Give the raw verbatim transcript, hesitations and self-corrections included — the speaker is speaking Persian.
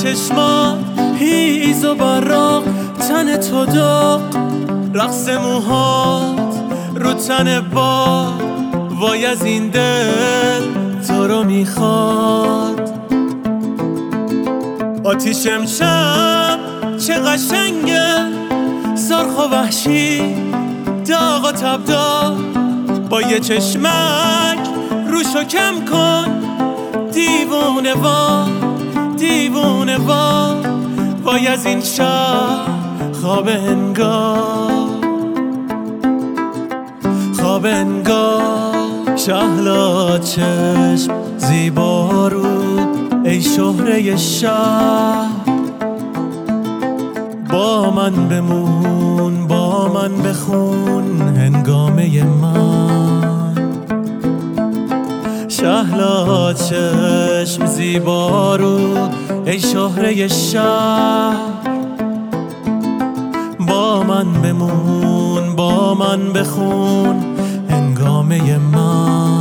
چشمات هیز و براق، تن تو داغ، رقص موهات رو تن باد. وای از این دل تو رو میخواد. آتیش امشب چه قشنگه، سرخ و وحشی، داغ و تبدار. با یه چشمک روشو کم کن، دیوونه وار دیوونه وار. وای از این شب خواب انگار، خواب انگار. شهلا چشم زیبا رو، ای شهره شهر. با من بمون، با من بخون هنگامه من. شهلا چشم زیبا رو، ای شهره شهر. با من بمون، با من بخون هنگامه من.